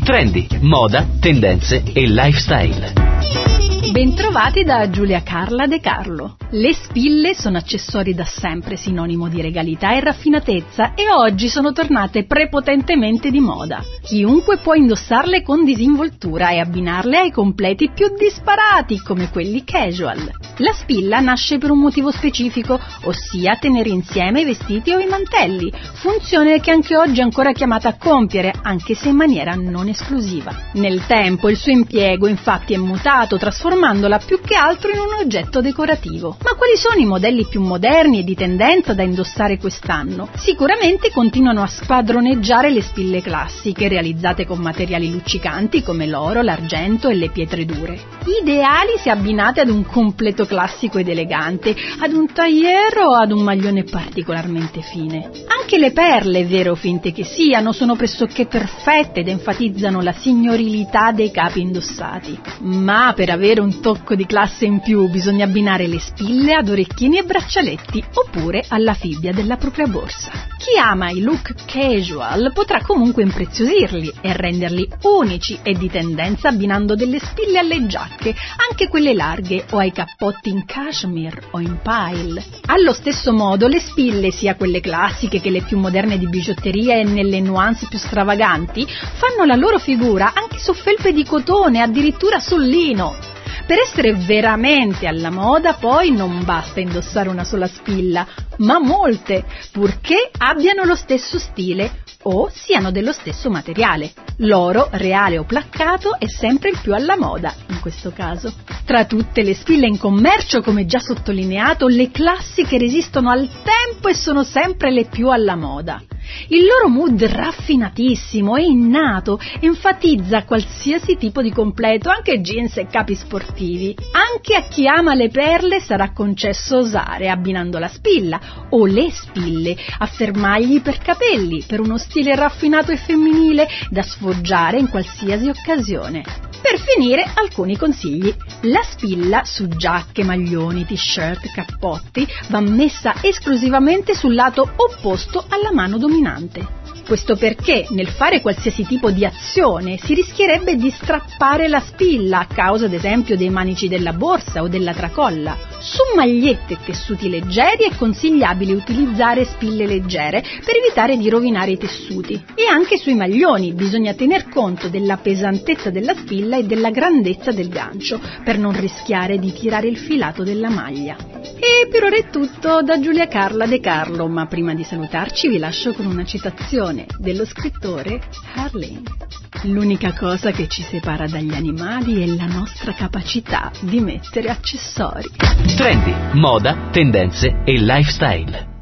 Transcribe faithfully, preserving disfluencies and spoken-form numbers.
Trendy, moda, tendenze e lifestyle. Bentrovati da Giulia Carla De Carlo. Le spille sono accessori da sempre sinonimo di regalità e raffinatezza e oggi sono tornate prepotentemente di moda. Chiunque può indossarle con disinvoltura e abbinarle ai completi più disparati come quelli casual. La spilla nasce per un motivo specifico, ossia tenere insieme i vestiti o i mantelli, funzione che anche oggi è ancora chiamata a compiere, anche se in maniera non esclusiva. Nel tempo il suo impiego infatti è mutato, trasformandola più che altro in un oggetto decorativo. Ma quali sono i modelli più moderni e di tendenza da indossare quest'anno? Sicuramente continuano a spadroneggiare le spille classiche, realizzate con materiali luccicanti come l'oro, l'argento e le pietre dure. Ideali se abbinate ad un completo classico ed elegante, ad un tailleur o ad un maglione particolarmente fine. Anche le perle, vere o finte che siano, sono pressoché perfette ed enfatizzano la signorilità dei capi indossati. Ma per avere un tocco di classe in più bisogna abbinare le spille ad orecchini e braccialetti oppure alla fibbia della propria borsa. Chi ama i look casual potrà comunque impreziosirli e renderli unici e di tendenza abbinando delle spille alle giacche, anche quelle larghe, o ai cappotti in cashmere o in pile. Allo stesso modo le spille, sia quelle classiche che le più moderne di bigiotteria e nelle nuance più stravaganti, fanno la loro figura anche su felpe di cotone, addirittura sul lino. Per essere veramente alla moda poi non basta indossare una sola spilla, ma molte, purché abbiano lo stesso stile o siano dello stesso materiale. L'oro, reale o placcato, è sempre il più alla moda in questo caso. Tra tutte le spille in commercio, come già sottolineato, le classiche resistono al tempo e sono sempre le più alla moda. Il loro mood raffinatissimo e innato enfatizza qualsiasi tipo di completo, anche jeans e capi sportivi. Anche a chi ama le perle sarà concesso osare, abbinando la spilla o le spille a fermagli per capelli, per uno stile raffinato e femminile da sfoggiare in qualsiasi occasione. Per finire, alcuni consigli. La spilla su giacche, maglioni, t-shirt, cappotti va messa esclusivamente sul lato opposto alla mano dominante. Questo perché nel fare qualsiasi tipo di azione si rischierebbe di strappare la spilla a causa ad esempio dei manici della borsa o della tracolla. Su magliette e tessuti leggeri è consigliabile utilizzare spille leggere per evitare di rovinare i tessuti. E anche sui maglioni bisogna tener conto della pesantezza della spilla e della grandezza del gancio per non rischiare di tirare il filato della maglia. E per ora è tutto da Giulia Carla De Carlo, ma prima di salutarci vi lascio con una citazione dello scrittore Harlem. L'unica cosa che ci separa dagli animali è la nostra capacità di mettere accessori. Trendy, moda, tendenze e lifestyle.